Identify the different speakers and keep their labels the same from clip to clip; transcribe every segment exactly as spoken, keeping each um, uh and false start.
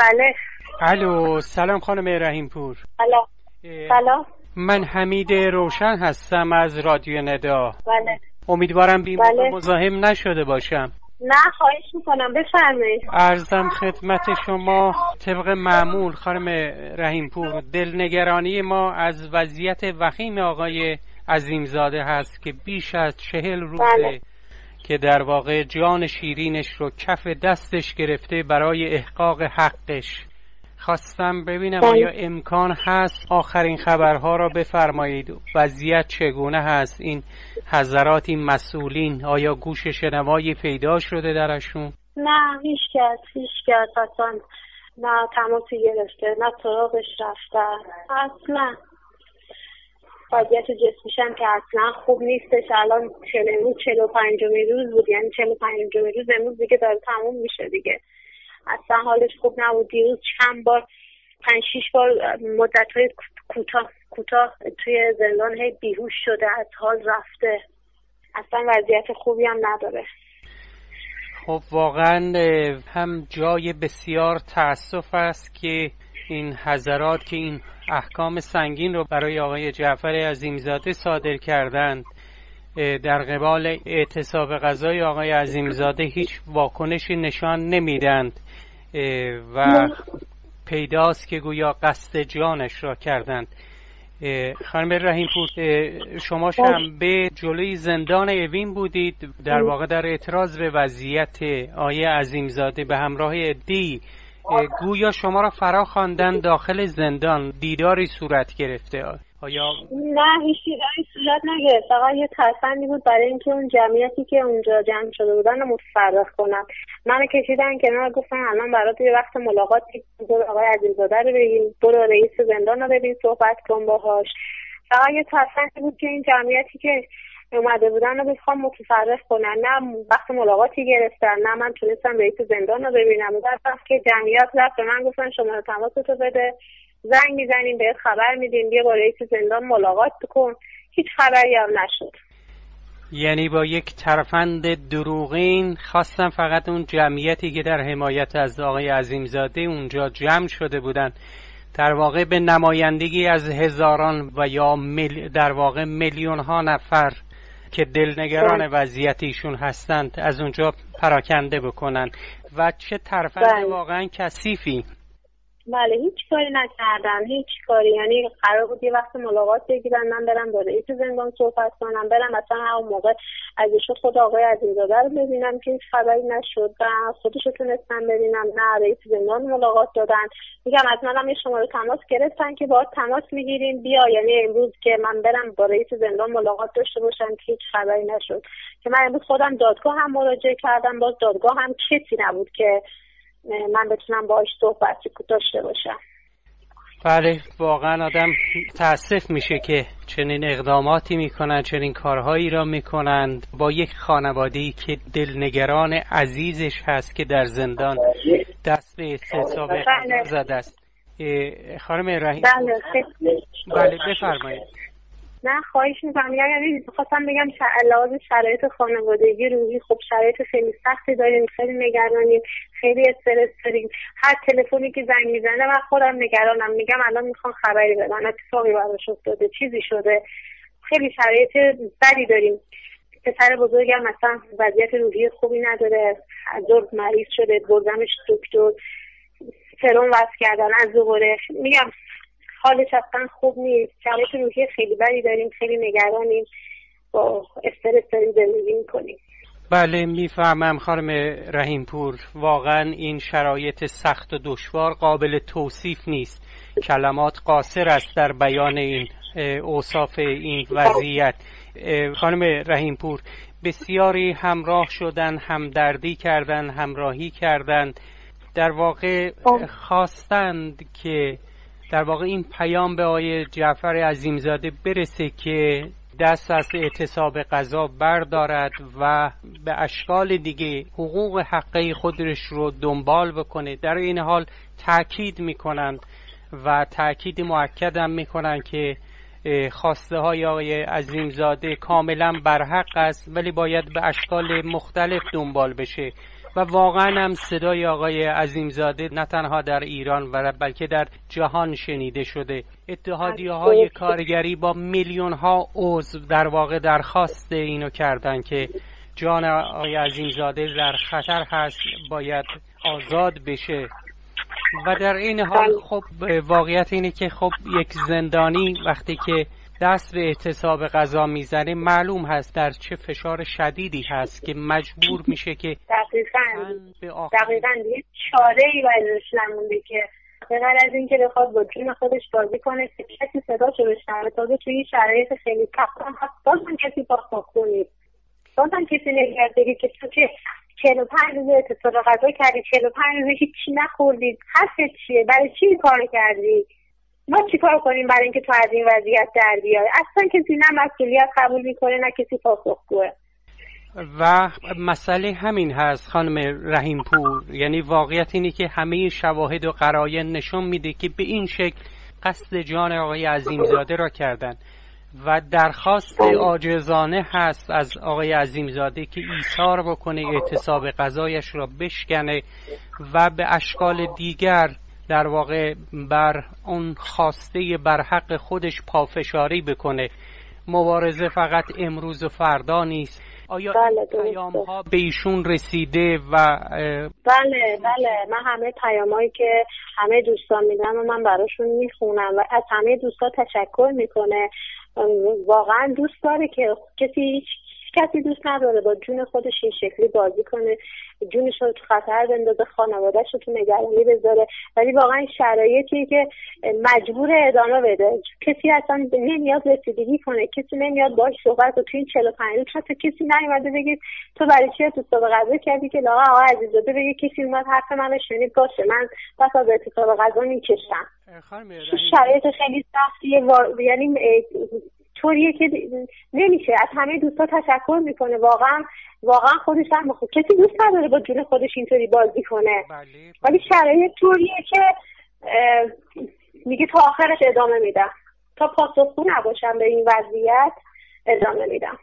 Speaker 1: بله.
Speaker 2: الو، سلام خانم رحیم پور.
Speaker 1: سلام. سلام.
Speaker 2: من حمید روشن هستم از رادیو ندا.
Speaker 1: بله.
Speaker 2: امیدوارم بی موقع
Speaker 1: بله.
Speaker 2: مزاحم نشده باشم.
Speaker 1: نه خواهش میکنم، بفرمایید.
Speaker 2: عرضم خدمت شما طبق معمول خانم رحیم پور، دلنگرانی ما از وضعیت وخیم آقای عظیمزاده هست که بیش از چهل روزه
Speaker 1: بله.
Speaker 2: که در واقع جان شیرینش رو کف دستش گرفته برای احقاق حقش. خواستم ببینم آیا امکان هست آخرین خبرها را بفرمایید. وضعیت چگونه هست؟ این حضرات، این مسئولین، آیا گوش شنوایی پیدا شده درشون؟
Speaker 1: نه هیچ کس هیچ کس اصلا نه تماسی گرفته، نه سراغش رفتن اصلا. وضعیت جسمیش هم که اصلا خوب نیستش. الان چهل روز چهل و پنجمین روز بود، یعنی چهل و پنجمین روز امروز دیگه داره تموم میشه دیگه. اصلا حالش خوب نبود. دیروز چند بار پنج شیش بار مدت‌های کوتاه کوتاه توی زندان هی بیهوش شده، از حال رفته. اصلا وضعیت خوبی هم نداره.
Speaker 2: خب واقعا هم جای بسیار تأسف است که این حضرات که این احکام سنگین رو برای آقای جعفر عظیمزاده صادر کردند، در قبال اعتصاب غذای آقای عظیمزاده هیچ واکنشی نشان نمیدند و پیداست که گویا قصد جانش را کردند. خانم رحیم پور، شما شنبه جلوی زندان اوین بودید، در واقع در اعتراض به وضعیت آقای عظیمزاده به همراه عده‌ای. گویا شما را فرا خواندن داخل زندان، دیداری صورت گرفته. آیا
Speaker 1: نه هیچ دیداری صورت نگرفت، فقط یه ترفندی بود برای اینکه اون جمعیتی که اونجا جمع شده بودن رو متفرق کنن. منو کشیدن کنار، گفتن الان برات یه وقت ملاقاتی، برو آقای عظیمزاده رو ببین، برو رئیس زندان رو ببین، صحبت کن باهاش. فقط یه ترفندی بود که این جمعیتی که اومده بودن رو بخوام متفرق کنن. نه وقت ملاقاتی گرفتن، نه من تونستم رئیس زندان رو ببینم. بعد وقتی جمعیت رفت به من گفتن شما تماستو بده، زنگ میزنیم بهت خبر میدیم، بیا با رئیس زندان ملاقات بکن. هیچ خبری هم نشد.
Speaker 2: یعنی با یک ترفند دروغین خواستم فقط اون جمعیتی که در حمایت از آقای عظیمزاده اونجا جمع شده بودن، در واقع به نمایندگی از هزاران و یا مل... در واقع میلیون ها نفر که دلنگران وضعیت ایشون هستند از اونجا پراکنده بکنن. و چه ترفند واقعا کثیفی.
Speaker 1: بله هیچ کاری نکردن، هیچ کاری. یعنی قرار بود یه وقت ملاقات بگیرن، من برم با رئیس زندان صحبت کنم، برم مثلا همون موقع اگه شد خود آقای عظیمزاده رو ببینم که هیچ خبری نشد و خودش رو تونستم ببینم، نه رئیس زندان ملاقات دادن. میگم از منم یه شماره تماس گرفتن که باهات تماس میگیریم بیا، یعنی امروز که من برم با رئیس زندان ملاقات داشته باشم که هیچ خبری نشد. که من امروز خودم دادگاه هم مراجعه کردم، باز دادگاه هم کسی نبود که من بتونم باهاش صحبت داشته باشم.
Speaker 2: بله واقعا آدم تأسف میشه که چنین اقداماتی میکنن، چنین کارهایی را میکنند با یک خانواده‌ای که دلنگران عزیزش هست که در زندان دست به اعتصاب غذا زده است. خانم رحیم
Speaker 1: بله
Speaker 2: بله بفرمایید.
Speaker 1: نه خواهش میکنم. یعنی خواستم بگم لحاظ شرایط خانوادگی روحی خب شرایط خیلی سختی داریم، خیلی نگرانیم، خیلی استرس داریم. هر تلفنی که زنگ میزنه من خودم نگرانم، میگم الان میخوام خبری بدن، اتفاقی براش افتاده، چیزی شده. خیلی شرایط بدی داریم. پسر بزرگم مثلا وضعیت روحی خوبی نداره، از ظهر مریض شده، بردمش دکتر، سرم وصل کردن از دوباره. میگم حالش اصلا خوب نیست، شرایط روحی خیلی بدی داریم، خیلی نگرانیم، با استرس داریم زندگی میکنیم.
Speaker 2: بله میفهمم خانم رحیم پور، واقعا این شرایط سخت و دشوار قابل توصیف نیست، کلمات قاصر است در بیان این اوصاف این وضعیت. خانم رحیم پور، بسیاری همراه شدن، همدردی کردن، همراهی کردند، در واقع خواستند که در واقع این پیام به آقای جعفر عظیمزاده برسه که دست از اعتصاب غذا بردارد و به اشکال دیگه حقوق حقه خودش رو دنبال بکنه. در این حال تأکید میکنند و تأکید مؤکد هم میکنند که خواسته های آقای عظیمزاده کاملا برحق است ولی باید به اشکال مختلف دنبال بشه. و واقعا هم صدای آقای عظیمزاده نه تنها در ایران و بلکه در جهان شنیده شده. اتحادیه‌های کارگری با میلیون ها عضو در واقع درخواست اینو کردن که جان آقای عظیمزاده در خطر هست، باید آزاد بشه. و در این حال خب واقعیت اینه که خب یک زندانی وقتی که دست به اعتصاب غذا میزنه معلوم هست در چه فشار شدیدی هست که مجبور میشه که
Speaker 1: دقیقاً دقیقاً یه چاره‌ای برایش نمونده که بغیر از این که بخواد با جون خودش بازی کنه که کسی صداشو بشنوه. تازه توی شرایط خیلی سخت هم هست، بازم کسی پاسخگو نیست، بازم کسی نمیاد بگه که تو که چهل و پنج روز اعتصاب غذا کردی، چهل و پنج روز هیچی نخوردی، حرفت چیه؟ برای چی این کارو کردی؟ ما چیکار کنیم برای اینکه تو از این وضعیت در بیای؟ اصلا کسی نه مسئولیت قبول میکنه نه کسی پاسخگوه.
Speaker 2: و مسئله همین هست خانم رحیم پور، یعنی واقعیت اینه که همه شواهد و قرائن نشون میده که به این شکل قصد جان آقای عظیمزاده را کردن و درخواست عاجزانه هست از آقای عظیمزاده که ایثار بکنه، اعتصاب غذایش را بشکنه و به اشکال دیگر در واقع بر اون خواسته برحق خودش پافشاری بکنه. مبارزه فقط امروز و فردا نیست. آیا
Speaker 1: بله
Speaker 2: پیام ها به ایشون رسیده؟ و
Speaker 1: بله بله من همه پیامایی که همه دوستان میدن و من براشون میخونم و از همه دوستان تشکر میکنه. واقعا دوست داره که کسی کسی دوست نداره با جون خودش این شکلی بازی کنه، جونش رو تو خطر بندازه، خانواده‌اش رو تو نگرانی بذاره، ولی واقعا شرایطی که مجبور ادامه بده. کسی اصلا نمیاد رسیدگی کنه، کسی نمیاد باهاش صحبت کنه. تو این چهل و پنج روز حتی کسی نیومده بگه تو برای چی اعتصاب غذا کردی که لاغا آقا عزیزاده بگه کسی اومد حرف منو شنید باشه من پس از اعتصاب غذا میکشم. شرایط خیلی سختیه و... یعنی طوریه که نمیشه. از همه دوستا تشکر میکنه، واقعا واقعا خودش هم بخود. کسی دوست نداره با جون خودش اینطوری بازی کنه، ولی شرایط طوریه که میگه تا آخرش ادامه میدم، تا پاسخگو نباشم به این وضعیت ادامه میدم.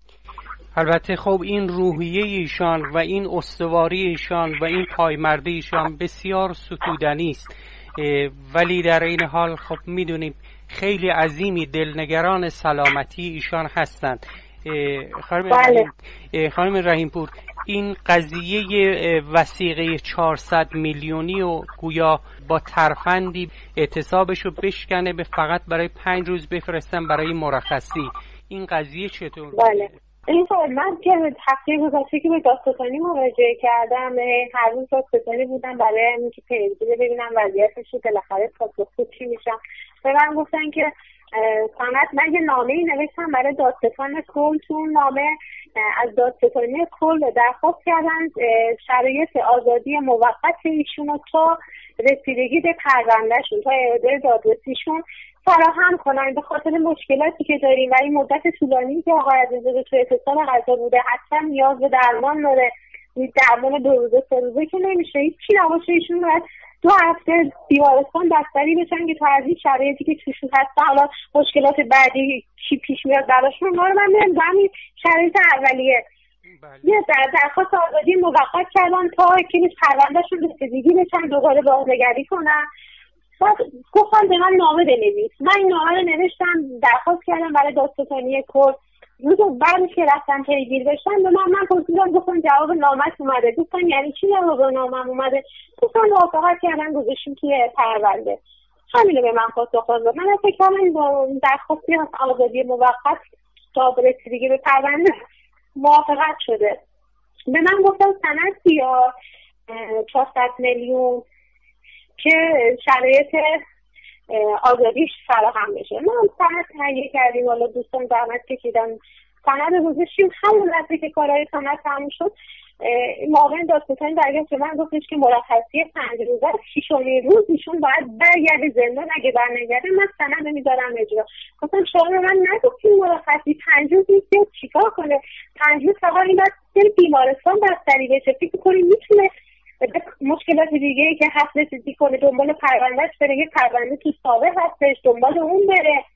Speaker 2: البته خب این روحیه ایشان و این استواری ایشان و این پایمردی ایشان بسیار ستودنی است، ولی در این حال خب میدونیم خیلی عظیمی دلنگران سلامتی ایشان هستند. خانم
Speaker 1: بله.
Speaker 2: رحیم خانم رحیم پور، این قضیه وثیقه چهارصد میلیونی و گویا با ترفندی اعتصابش رو بشکنه به فقط برای پنج روز بفرستن برای مرخصی، این قضیه چطور؟
Speaker 1: بله این من که هفته گذشته که به دادستانی مراجعه کردم، هر روز دادستانی بودم برای اینکه پیگیری ببینم وضعیتش رو بالاخره پاسخگو چی میشم. به من گفتن که سند من یه نامه‌ای نوشتم برای دادستان کل، تو نامه از دادستانی کل درخواست کردن شرایط آزادی موقت ایشون رو تا رسیدگی به پروندهشون، تا اعاده دادرسیشون فراهم کنن، به خاطر مشکلاتی که داریم و این مدت طولانی که آقای عزیزاده توی اعتصاب غذا بوده حتما نیاز به درمان داره. درمان دو روزه سه روزه که نمیشه، هیچی نباشه ایشون باید دو هفته بیمارستان بستری بشن که تا از این شرایطی که توشون هست حالا مشکلات بعدی چی پیش میاد براشون ما رو من میرم همین شرایط اولیه یه در درخواست آزادی موقت کردن تا که پروندهشون رسیدگی بشن دوباره بازنگری کنن. بعد گفتن به من نامه بنویس. من این نامه رو نوشتم، درخواست کردم برای دادستانی کل. روز بعدش که رفتم پیگیر بشن به من من پرسیدم، گفتم جواب نامت اومده. گفتم یعنی چی جواب نامم اومده؟ گفتم موافقت کردن گذاشتیم توی پرونده. همینو به من پاسخ داد. من فکر کردم با درخواستی از آزادی موقت تا رسیدگی به پرونده موافقت شده. به من گفتن سند یا چهارصد میلیون که شرایط آزادیش فراهم بشه. من سند تهیه کردیم، والا دوستان زحمت کشیدن سند گذاشتیم. همون لحظه که کارهای سند تموم شد معاون دادستانی برگشت به من گفتش که مرخصی پنج روزه ششمین روز ایشون باید برگرده زندان، اگه برنگرده من سند میذارم اجرا. گفتم شما به من نگفتین مرخصی پنج روز نیست چیکار کنه؟ پنج روز فقط این باید بیمارستان بستری بشه، فکر کنی میتونه مشکلات دیگه ای که هست رسیدگی کنه، دنبال پروندهش بره، یه پرونده تو سابه هستش دنبال اون بره.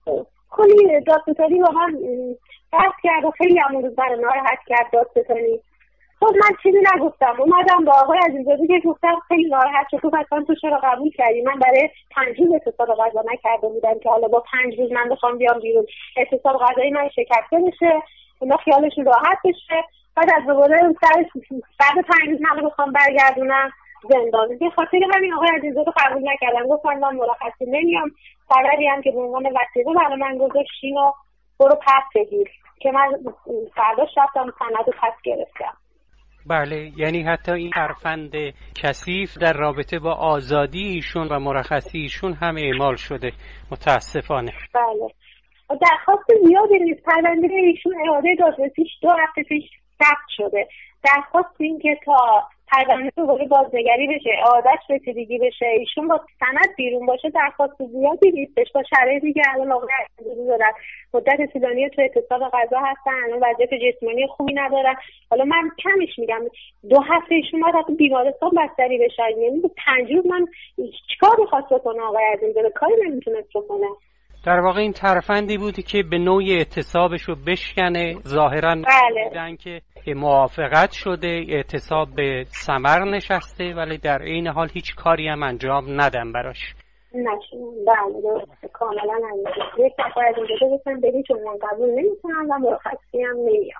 Speaker 1: کلی دادستانی با من بحث کرد و خیلی همون روز برای ناراحت کرد دادستانی. خب من چیزی نگفتم، اومدم با آقای عزیزاده که گفتم خیلی ناراحت شد، گفت اصلا تو چرا قبول کردی؟ من برای پنج روز اعتصاب غذا نکرده بودم که حالا با پنج روز من بخوام بیام بیرون اعتصاب غذایی من شکسته بشه، اینا خیالشون راحت بشه. بعد از دوباره سر بعد پنج روز من بخوام برگردونم زندان. به خاطر همین آقای عزیزاده قبول نکردم، گفتم من مرخصی نمیام، خبری هم که به عنوان وثیقه برای من گذاشتین و برو پس بگیر، که من فرداش رفتم سند و پس گرفتم.
Speaker 2: بله، یعنی حتی این ترفند کثیف در رابطه با آزادی ایشون و مرخصی ایشون هم اعمال شده متاسفانه.
Speaker 1: بله، درخواست زیادی نیست، پرونده ایشون اعاده دادرسیش دو هفته پیش ثبت شده. درخواست این که تا پرونده دوباره بازنگری بشه، اعادهش رسیدگی بشه، ایشون با سند بیرون باشه، درخواست زیادی نیستش. با شرایطی که الان آقای عزیزاده دارن، مدت طولانی تو اعتصاب غذا هستن، الان وضعیت جسمانی خوبی ندارن. حالا من کمش میگم، دو هفته ایشون ما تو بیمارستان بستری بشن، یعنی پنج روز من چیکار می‌خواست بکنه آقای عزیزاده؟ کاری نمیتونست بکنه.
Speaker 2: در واقع این ترفندی بودی که به نوعی اعتصابشو بشکنه، ظاهراً بودن که موافقت شده، اعتصاب به ثمر نشسته، ولی در این حال هیچ کاری هم انجام ندن براش.
Speaker 1: نشون بله درسته، کاملا همینه. یک دفعه از این جده بسن به هیچ عنوان قبول نمی‌کنم و مرخصی هم نمیام.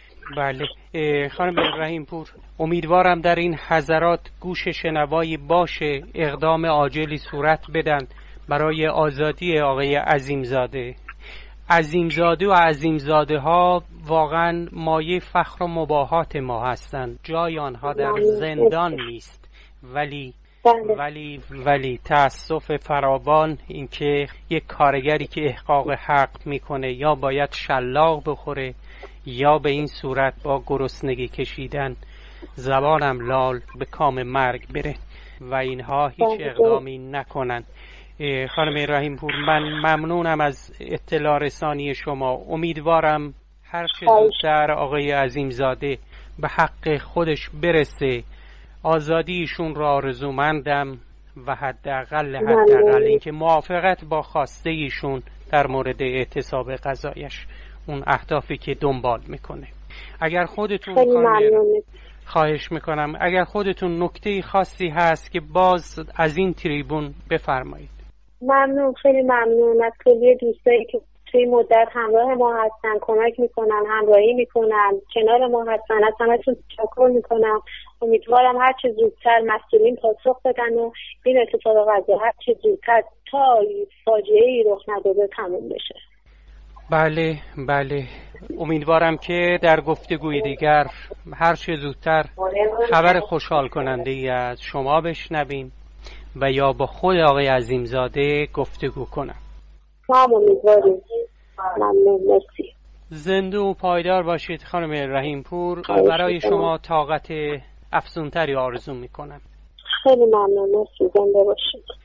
Speaker 2: بله خانم رحیم پور، امیدوارم در این حضرات گوش شنوایی باشه، اقدام عاجلی صورت بدن برای آزادی آقای عظیمزاده. عظیمزاده و عظیمزاده ها واقعا مایه فخر و مباهات ما هستند. جای آنها در زندان نیست، ولی ولی ولی تأسف فراوان اینکه یک کارگری که احقاق حق میکنه یا باید شلاق بخوره یا به این صورت با گرسنگی کشیدن زبانم لال به کام مرگ بره و اینها هیچ اقدامی نکنن. خانم رحیم پور، من ممنونم از اطلاع رسانی شما. امیدوارم هر چه زودتر آقای عظیمزاده به حق خودش برسه. آزادیشون را آرزومندم و حداقل حداقل اینکه موافقت با خواسته ایشون در مورد اعتصاب غذایش، اون اهدافی که دنبال میکنه. اگر خودتون خواهش میکنم اگر خودتون نکته خاصی هست که باز از این تریبون بفرمایید.
Speaker 1: ممنون، خیلی ممنون از کلی دوستایی که توی مدت همراه ما هستن، کمک میکنن، همراهی میکنن، کنار ما هستن. از همتون تشکر میکنم. امیدوارم هر چه زودتر مسئولین پاسخ بدن و این اتفاق غذا هر چه زودتر تا فاجعه‌ای رخ نداده تموم بشه.
Speaker 2: بله بله، امیدوارم که در گفتگوی دیگر هر چه زودتر خبر خوشحال کننده ای از شما بشنویم و یا با خود آقای عظیمزاده گفتگو کنم.
Speaker 1: ما امیدواریم. ممنون، مرسی.
Speaker 2: زنده و پایدار باشید خانم رحیم پور. برای شما طاقت افزونتری آرزو میکنم.
Speaker 1: خیلی ممنون، مرسی. زنده باشید.